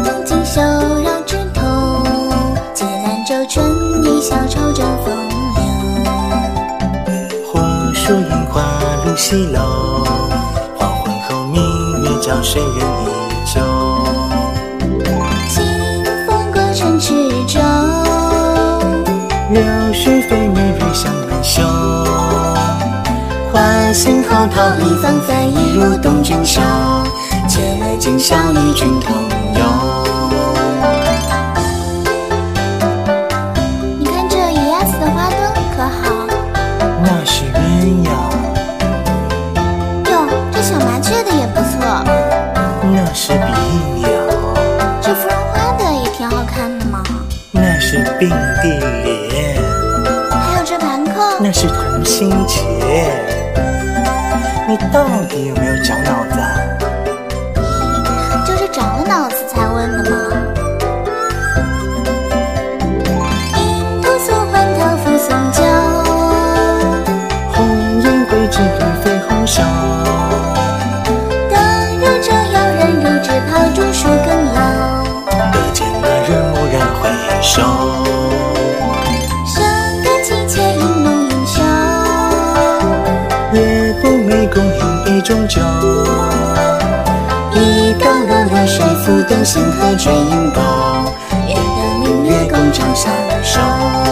锦绣绕枝头，借兰州春意小愁正风流。 火树银花露西楼，黄昏后明月照水人依旧。 清风过城池中， 柳絮飞美瑞香满袖。花心后桃李芳菲，一入东君袖。借来今宵与君同游。 你看这野鸭子的花灯可好？ 那是鸳鸯。 哟，这小麻雀的也不错。 那是比鸟。 这芙蓉花的也挺好看的嘛。 那是并蒂莲。 还有这盘扣， 那是同心结。你到底有没有长脑子啊？ 就是长了脑子才问的嘛。银兔素还头扶送酒， 红颜归之欲飞红袖。 当入昼遥人入纸抛竹树更幽。 得见那人蓦然回首。 笙歌凄切引怒云袖， 夜不寐共饮一种酒。 一高楼流水浮灯星河追影斗，愿得明月共长相守。